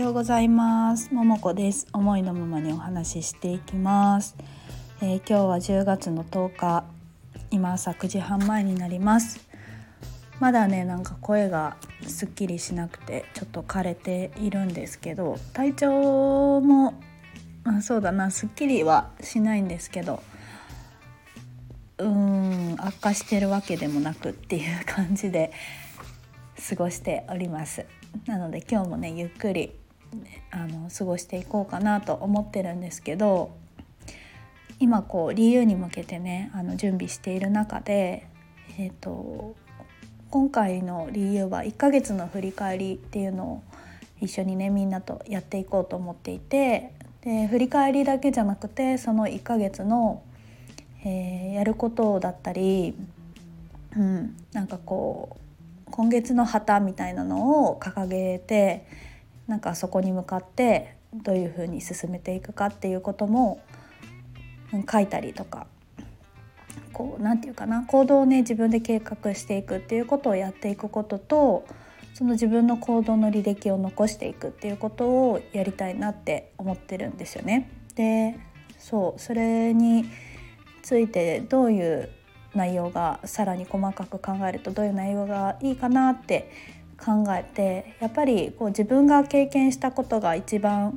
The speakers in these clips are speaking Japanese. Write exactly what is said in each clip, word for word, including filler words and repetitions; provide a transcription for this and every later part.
ようございます。ももこです。思いのままにお話ししていきます。えー、今日はじゅうがつのとおか、今朝くじはん前になります。まだねなんか声がすっきりしなくてちょっと枯れているんですけど、体調もあそうだなすっきりはしないんですけど、うーん悪化してるわけでもなくっていう感じで過ごしております。なので今日もねゆっくりあの過ごしていこうかなと思ってるんですけど、今こうリユーに向けてねあの準備している中で、えーと、今回のリユーはいっかげつの振り返りっていうのを一緒にねみんなとやっていこうと思っていて、で振り返りだけじゃなくてそのいっかげつの、えー、やることだったり、うん、なんかこう今月の旗みたいなのを掲げて、なんかそこに向かってどういうふうに進めていくかっていうことも書いたりとか、こうなんていうかな行動をね自分で計画していくっていうことをやっていくことと、その自分の行動の履歴を残していくっていうことをやりたいなって思ってるんですよね。で、そうそれについてどういう内容がさらに細かく考えるとどういう内容がいいかなって考えて、やっぱりこう自分が経験したことが一番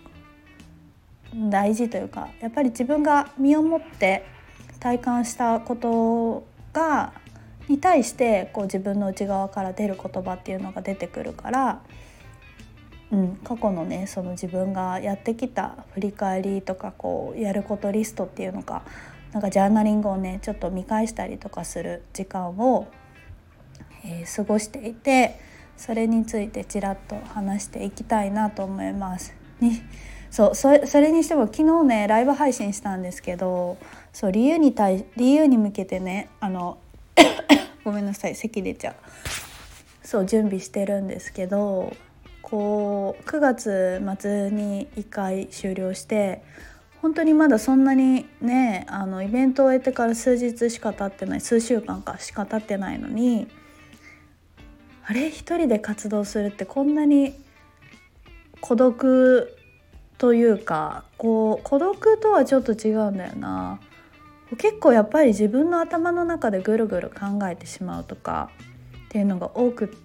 大事というか、やっぱり自分が身をもって体感したことがに対してこう自分の内側から出る言葉っていうのが出てくるから、うん、過去のねその自分がやってきた振り返りとかこうやることリストっていうのがなんかジャーナリングをねちょっと見返したりとかする時間を、えー、過ごしていて、それについてちらっと話していきたいなと思いますにそうそれ、それにしても昨日ねライブ配信したんですけど、そう理由に対理由に向けてねあのごめんなさい咳出ちゃうそう準備してるんですけど、こうくがつ末にいっかい終了して、本当にまだそんなにねあのイベントを終えてから数日しか経ってない、数週間かしか経ってないのに、あれ一人で活動するってこんなに孤独というか、こう孤独とはちょっと違うんだよな。結構やっぱり自分の頭の中でぐるぐる考えてしまうとかっていうのが多くって、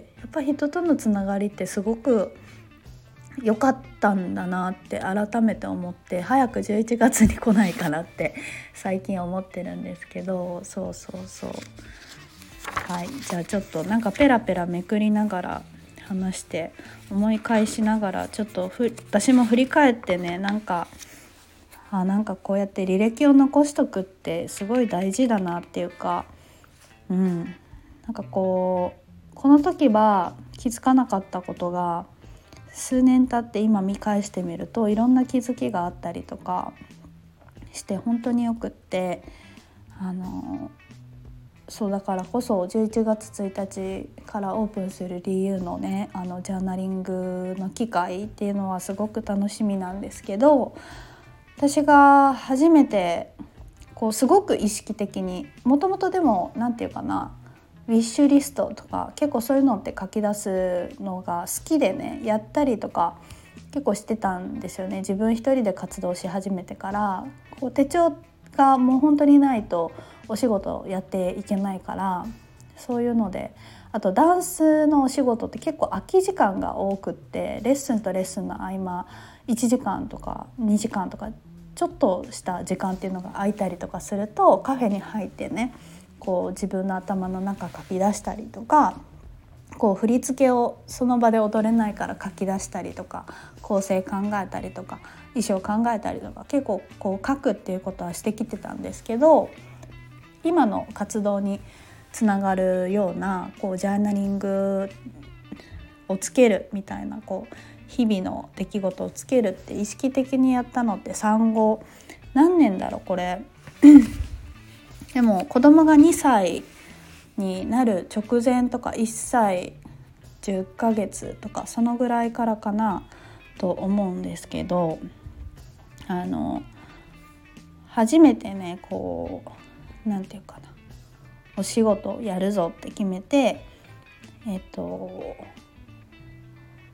やっぱ人とのつながりってすごく良かったんだなって改めて思って、早くじゅういちがつに来ないかなって最近思ってるんですけど、そうそうそうはい、じゃあちょっとなんかペラペラめくりながら話して思い返しながらちょっとふ私も振り返ってね、なんかあなんかこうやって履歴を残しとくってすごい大事だなっていうか、うんなんかこうこの時は気づかなかったことが数年経って今見返してみるといろんな気づきがあったりとかして本当によくって、あのそうだからこそじゅういちがつついたちからオープンする理由のねあのジャーナリングの機会っていうのはすごく楽しみなんですけど、私が初めてこうすごく意識的に、もともとでもなんていうかなウィッシュリストとか結構そういうのって書き出すのが好きでねやったりとか結構してたんですよね。自分一人で活動し始めてからこう手帳がもう本当にないとお仕事やっていけないから、そういうので、あとダンスのお仕事って結構空き時間が多くって、レッスンとレッスンの合間いちじかんとかにじかんとかちょっとした時間っていうのが空いたりとかすると、カフェに入ってねこう自分の頭の中書き出したりとか、こう振り付けをその場で踊れないから書き出したりとか、構成考えたりとか衣装考えたりとか結構こう書くっていうことはしてきてたんですけど、今の活動につながるようなこうジャーナリングをつけるみたいな、こう日々の出来事をつけるって意識的にやったのって産後何年だろうこれでも子供がにさいになる直前とかいっさいじゅっかげつとかそのぐらいからかなと思うんですけど、あの初めてねこうなんていうかなお仕事をやるぞって決めて、えっと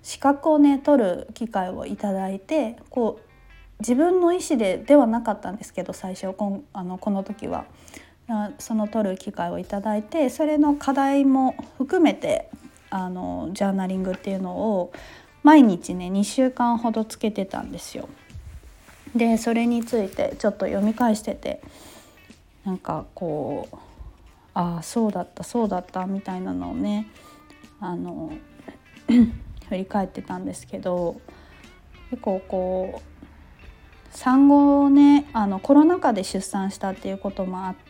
資格をね取る機会をいただいて、こう自分の意思でではなかったんですけど、最初こんあのこの時はその取る機会をいただいて、それの課題も含めてあのジャーナリングっていうのを毎日ねにしゅうかんほどつけてたんですよ。でそれについてちょっと読み返してて、なんかこうああそうだったそうだったみたいなのをねあの振り返ってたんですけど、結構こう産後をねあのコロナ禍で出産したっていうこともあって、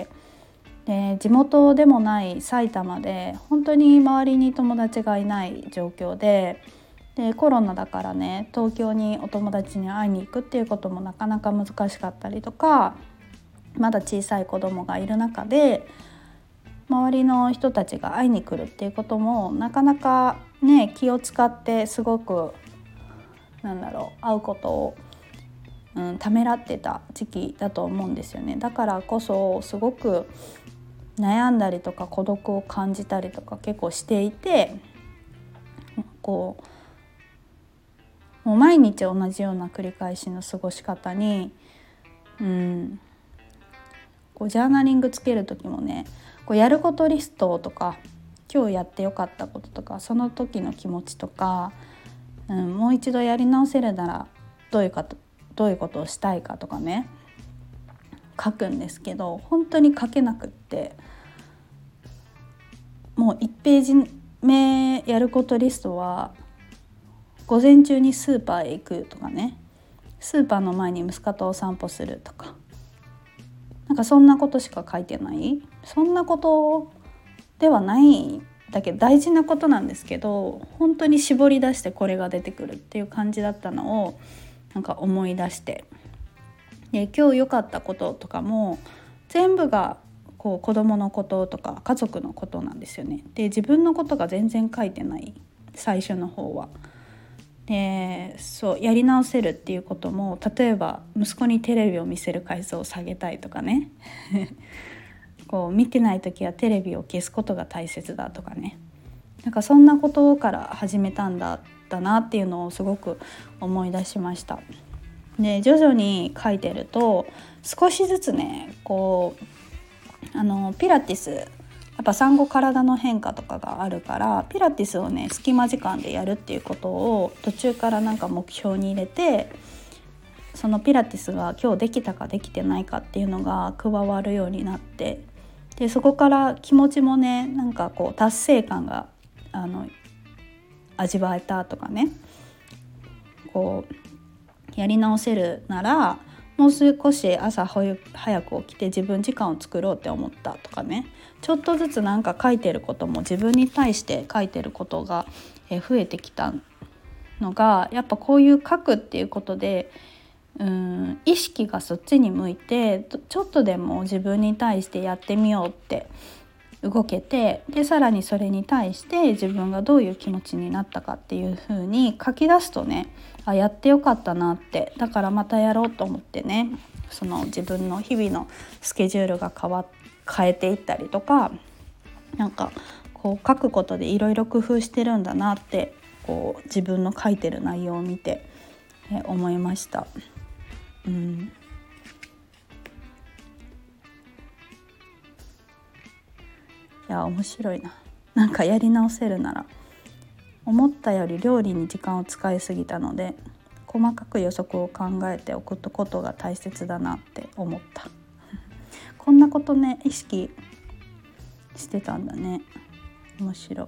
で地元でもない埼玉で本当に周りに友達がいない状況で、でコロナだからね東京にお友達に会いに行くっていうこともなかなか難しかったりとか、まだ小さい子供がいる中で周りの人たちが会いに来るっていうこともなかなかね気を使ってすごくなんだろう会うことを、うん、ためらってた時期だと思うんですよね。だからこそすごく悩んだりとか孤独を感じたりとか結構していて、こうもう毎日同じような繰り返しの過ごし方に、うん、こうジャーナリングつける時もねこうやることリストとか今日やってよかったこととかその時の気持ちとか、うん、もう一度やり直せるならどういうかどういうことをしたいかとかね書くんですけど、本当に書けなくって、もういちページ目やることリストは午前中にスーパーへ行くとかね、スーパーの前に息子とお散歩するとか、なんかそんなことしか書いてない。そんなことではないんだけど大事なことなんですけど、本当に絞り出してこれが出てくるっていう感じだったのをなんか思い出して、で今日良かったこととかも全部がこう子供のこととか家族のことなんですよね。で自分のことが全然書いてない、最初の方は。でそうやり直せるっていうことも、例えば息子にテレビを見せる回数を下げたいとかねこう見てない時はテレビを消すことが大切だとかね、なんかそんなことから始めたんだだなっていうのをすごく思い出しました。で徐々に書いてると少しずつねこうあのピラティスやっぱ産後体の変化とかがあるから、ピラティスをね隙間時間でやるっていうことを途中からなんか目標に入れて、そのピラティスが今日できたかできてないかっていうのが加わるようになって、でそこから気持ちもねなんかこう達成感があの味わえたとかね、こうやり直せるならもう少し朝早く起きて自分時間を作ろうって思ったとかね、ちょっとずつなんか書いてることも自分に対して書いてることが増えてきたのが、やっぱこういう書くっていうことでうん意識がそっちに向いて、ちょっとでも自分に対してやってみようって動けて、でさらにそれに対して自分がどういう気持ちになったかっていう風に書き出すとね、あやってよかったなって、だからまたやろうと思ってね、その自分の日々のスケジュールが変わ変えていったりとか、なんかこう書くことでいろいろ工夫してるんだなって、こう自分の書いてる内容を見てえ思いました。うん、いや面白いな。なんかやり直せるなら、思ったより料理に時間を使いすぎたので細かく予測を考えておくことが大切だなって思ったこんなことね意識してたんだね。面白い。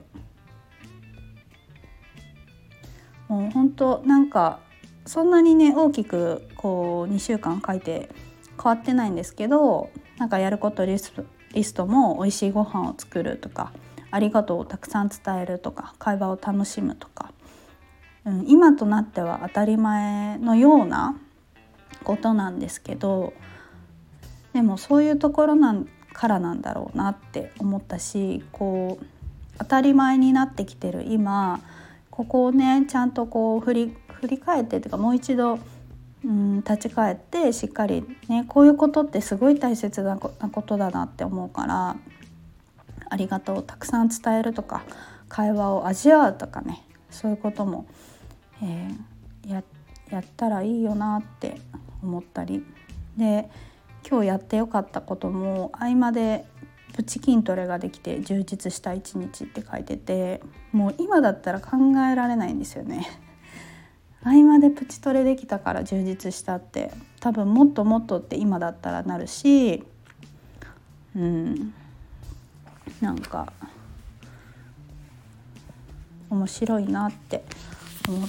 もう本当なんかそんなにね大きくこうにしゅうかん書いて変わってないんですけど、なんかやることリスト、リストも美味しいご飯を作るとか、ありがとうをたくさん伝えるとか、会話を楽しむとか、うん、今となっては当たり前のようなことなんですけど、でもそういうところなんからなんだろうなって思ったし、こう当たり前になってきてる今、ここをねちゃんとこう振り振り返ってというか、もう一度、うん、立ち返ってしっかりね、こういうことってすごい大切なことだなって思うから、ありがとうをたくさん伝えるとか、会話を味わうとかね、 そういうことも、えー、や, やったらいいよなって思ったりで、今日やってよかったことも合間でプチ筋トレができて充実した一日って書いてて、もう今だったら考えられないんですよね。合間でプチトレできたから充実したって、多分もっともっとって今だったらなるし、うんなんか面白いなって思って、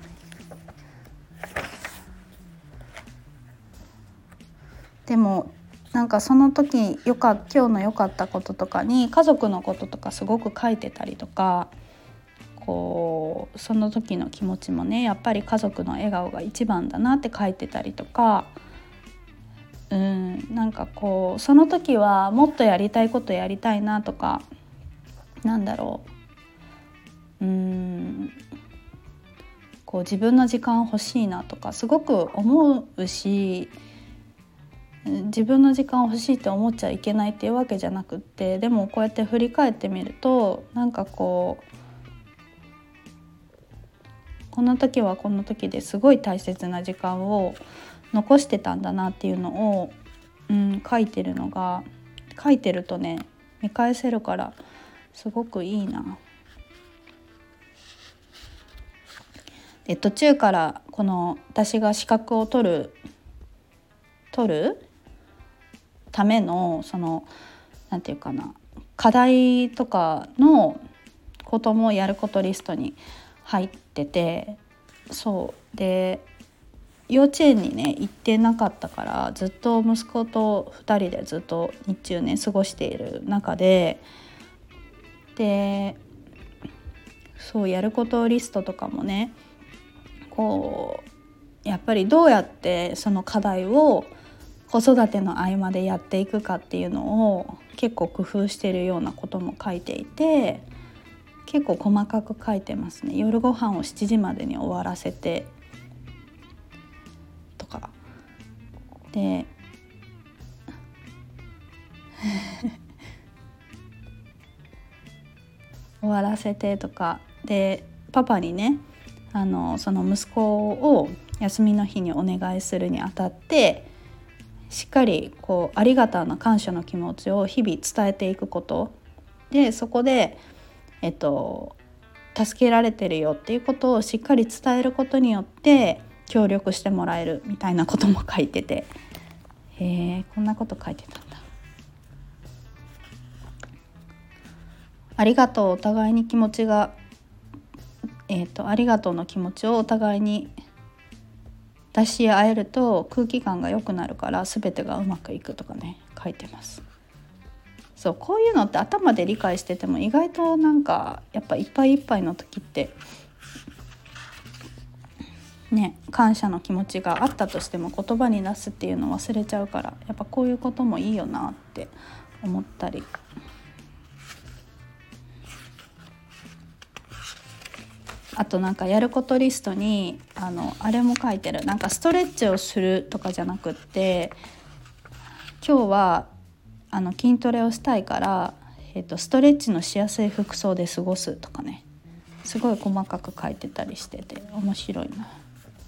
でもなんかその時よか今日の良かったこととかに家族のこととかすごく書いてたりとか、こうその時の気持ちもねやっぱり家族の笑顔が一番だなって書いてたりとか、うんなんかこうその時はもっとやりたいことやりたいなとか、なんだろううんこう自分の時間欲しいなとかすごく思うし、自分の時間欲しいって思っちゃいけないっていうわけじゃなくって、でもこうやって振り返ってみるとなんかこうこの時はこの時ですごい大切な時間を残してたんだなっていうのを、うん、書いてるのが書いてるとね見返せるからすごくいいな。で途中からこの私が資格を取る取るためのそのなんていうかな課題とかのこともやることリストに入ってて、そうで幼稚園にね行ってなかったからずっと息子とふたりでずっと日中ね過ごしている中で、でそうやることリストとかもねこうやっぱりどうやってその課題を子育ての合間でやっていくかっていうのを結構工夫しているようなことも書いていて、結構細かく書いてますね。夜ご飯をしちじまでに終わらせてとかで終わらせてとかで、パパにねあのその息子を休みの日にお願いするにあたってしっかりこうありがとうな感謝の気持ちを日々伝えていくことで、そこでえっと助けられてるよっていうことをしっかり伝えることによって協力してもらえるみたいなことも書いてて、へえこんなこと書いてたんだ。ありがとうお互いに気持ちがえっとありがとうの気持ちをお互いに出し合えると空気感が良くなるから全てがうまくいくとかね書いてます。そうこういうのって頭で理解してても意外となんかやっぱいっぱいいっぱいの時ってね感謝の気持ちがあったとしても言葉に出すっていうのを忘れちゃうから、やっぱこういうこともいいよなって思ったり、あとなんかやることリストにあのあれも書いてる。なんかストレッチをするとかじゃなくって、今日はあの筋トレをしたいから、えーと、ストレッチのしやすい服装で過ごすとかね、すごい細かく書いてたりしてて面白いな。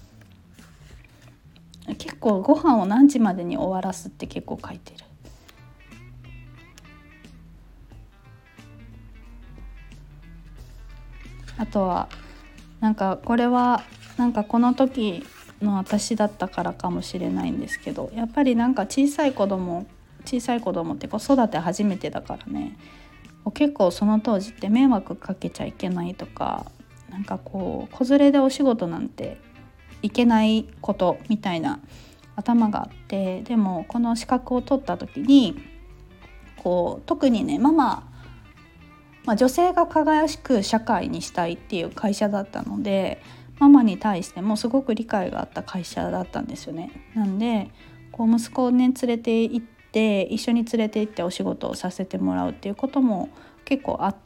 結構ご飯を何時までに終わらすって結構書いてる。あとはなんかこれはなんかこの時の私だったからかもしれないんですけど、やっぱりなんか小さい子供小さい子供って子育て初めてだからね、結構その当時って迷惑かけちゃいけないとか、なんかこう子連れでお仕事なんていけないことみたいな頭があって、でもこの資格を取った時にこう特にねママまあ、女性が輝く社会にしたいっていう会社だったので、ママに対してもすごく理解があった会社だったんですよね。なんでこう息子をね連れて行って一緒に連れて行ってお仕事をさせてもらうっていうことも結構あって、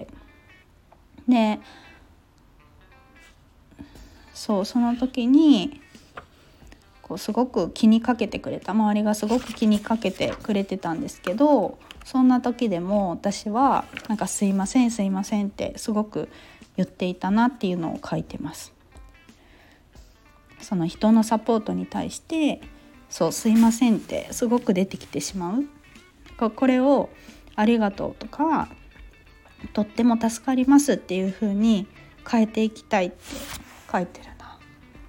でそうその時にこうすごく気にかけてくれた、周りがすごく気にかけてくれてたんですけど、そんな時でも私はなんかすいませんすいませんってすごく言っていたなっていうのを書いてます。その人のサポートに対してそうすいませんってすごく出てきてしまう。これをありがとうとかとっても助かりますっていう風に変えていきたいって書いてるな。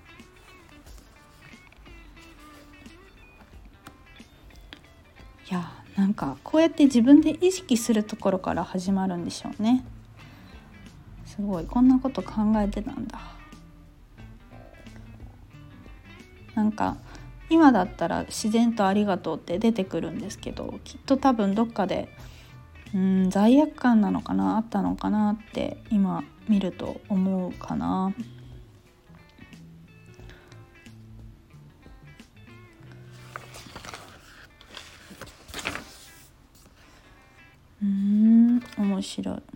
いやなんかこうやって自分で意識するところから始まるんでしょうね。すごいこんなこと考えてたんだ。なんか今だったら自然とありがとうって出てくるんですけど、きっと多分どっかでうん罪悪感なのかなあったのかなって今見ると思うかな。うーん面白い。あ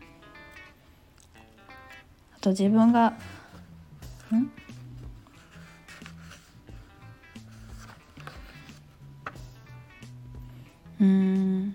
と自分がんうーん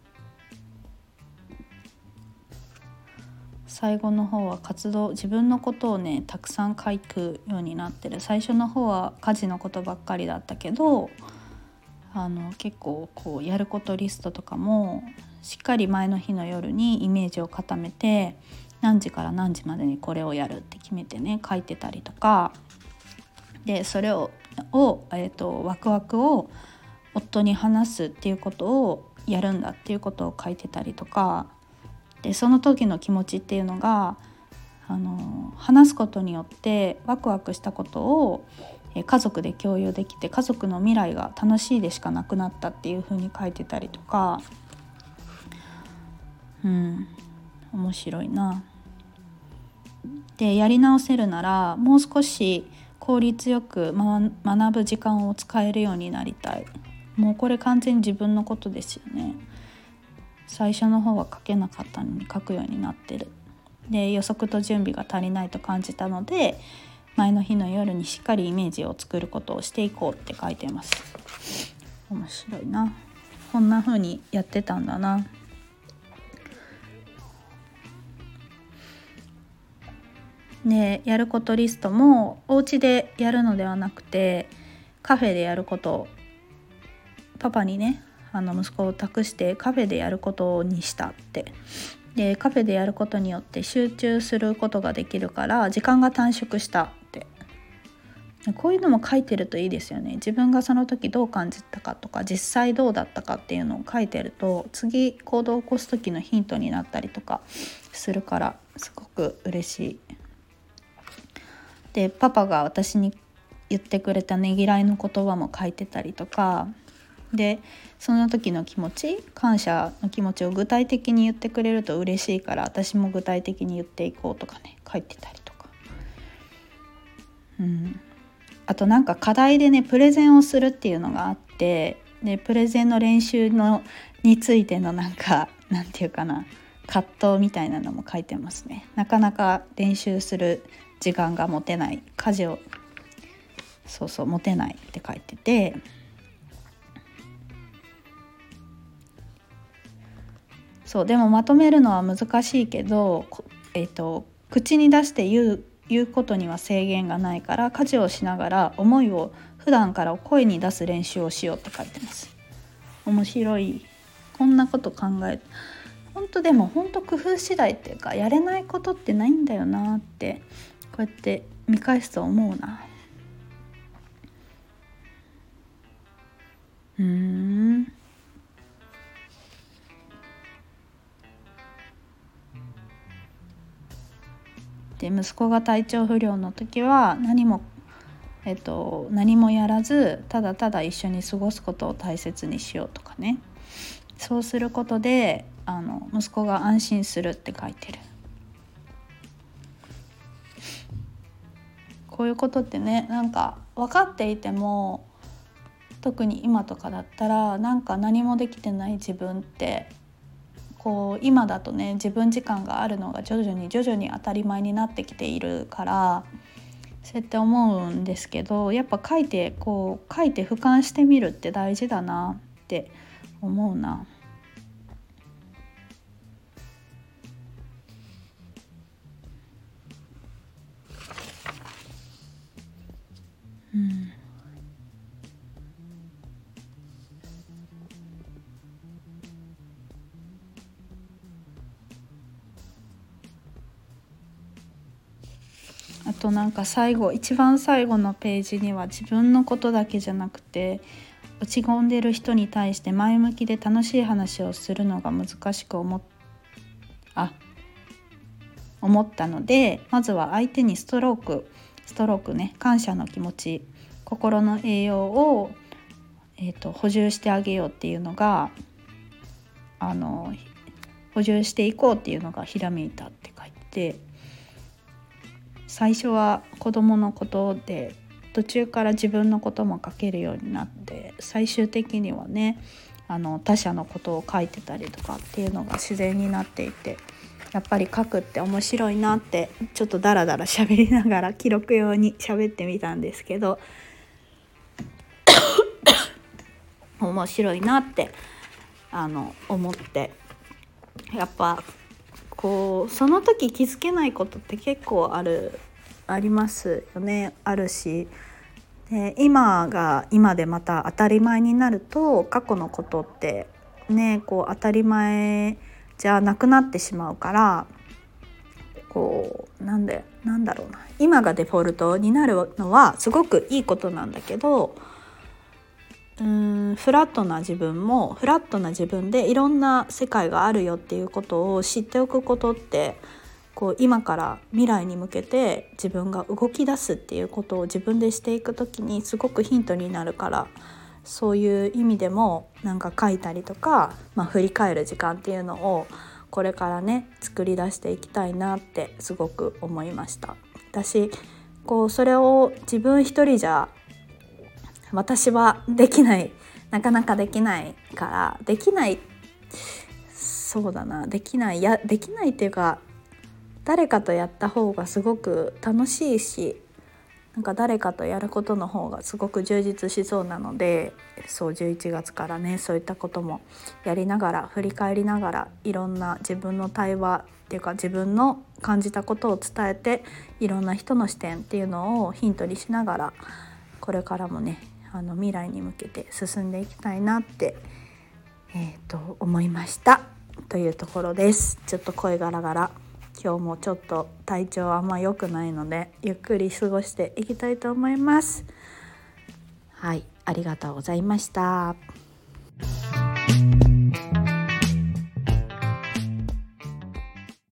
最後の方は活動自分のことをねたくさん書くようになってる。最初の方は家事のことばっかりだったけどあの結構こうやることリストとかもしっかり前の日の夜にイメージを固めて何時から何時までにこれをやるって決めてね書いてたりとかで、それを、をえーと、ワクワクを夫に話すっていうことをやるんだっていうことを書いてたりとかで、その時の気持ちっていうのがあの話すことによってワクワクしたことを家族で共有できて家族の未来が楽しいでしかなくなったっていう風に書いてたりとか、うん面白いな。でやり直せるならもう少し効率よく、ま、学ぶ時間を使えるようになりたい。もうこれ完全に自分のことですよね。最初の方は書けなかったのに書くようになってる。で予測と準備が足りないと感じたので前の日の夜にしっかりイメージを作ることをしていこうって書いてます。面白いな。こんな風にやってたんだな。でやることリストもお家でやるのではなくてカフェでやることをパパにねあの息子を託してカフェでやることにしたって。でカフェでやることによって集中することができるから時間が短縮したって。こういうのも書いてるといいですよね。自分がその時どう感じたかとか実際どうだったかっていうのを書いてると次行動を起こす時のヒントになったりとかするからすごく嬉しい。でパパが私に言ってくれたねぎらいの言葉も書いてたりとかで、その時の気持ち感謝の気持ちを具体的に言ってくれると嬉しいから私も具体的に言っていこうとかね書いてたりとか、うん、あとなんか課題でねプレゼンをするっていうのがあってでプレゼンの練習のについてのなんかなんていうかな葛藤みたいなのも書いてますね。なかなか練習する時間が持てない家事をそうそう持てないって書いてて、そうでもまとめるのは難しいけど、えーと、口に出して言う、言うことには制限がないから家事をしながら思いを普段から声に出す練習をしようって書いてます。面白い。こんなこと考え本当でも本当工夫次第っていうかやれないことってないんだよなってこうやって見返すと思うな。うーんで息子が体調不良の時は何も、えっと、何もやらずただただ一緒に過ごすことを大切にしようとかね。そうすることであの息子が安心するって書いてる。こういうことってねなんか分かっていても特に今とかだったらなんか何もできてない自分ってこう今だとね自分時間があるのが徐々に徐々に当たり前になってきているからそうやって思うんですけど、やっぱ書いてこう書いて俯瞰してみるって大事だなって思うな。 あとなんか最後一番最後のページには自分のことだけじゃなくて落ち込んでる人に対して前向きで楽しい話をするのが難しく思っあ思ったので、まずは相手にストロークストロークね感謝の気持ち、心の栄養を、えーと、補充してあげようっていうのがあの補充していこうっていうのがひらめいたって書いて、最初は子供のことで途中から自分のことも書けるようになって、最終的にはねあの他者のことを書いてたりとかっていうのが自然になっていて、やっぱり書くって面白いなってちょっとダラダラ喋りながら記録用に喋ってみたんですけど面白いなってあの思って、やっぱこうその時気づけないことって結構あるありますよね。あるし、で今が今でまた当たり前になると過去のことってねこう当たり前じゃなくなってしまうから、こうなんでなんだろうな今がデフォルトになるのはすごくいいことなんだけど、うーんフラットな自分もフラットな自分でいろんな世界があるよっていうことを知っておくことって、こう今から未来に向けて自分が動き出すっていうことを自分でしていくときにすごくヒントになるから、そういう意味でもなんか書いたりとか、まあ、振り返る時間っていうのをこれからね作り出していきたいなってすごく思いました。私こうそれを自分一人じゃ私はできない、なかなかできないからできないそうだなできないやできないっていうか、誰かとやった方がすごく楽しいし、なんか誰かとやることの方がすごく充実しそうなので、そうじゅういちがつからねそういったこともやりながら振り返りながら、いろんな自分の対話っていうか自分の感じたことを伝えて、いろんな人の視点っていうのをヒントにしながら、これからもねあの未来に向けて進んでいきたいなって、えー、と思いましたというところです。ちょっと声ガラガラ、今日もちょっと体調あんま良くないのでゆっくり過ごしていきたいと思います。はい、ありがとうございました。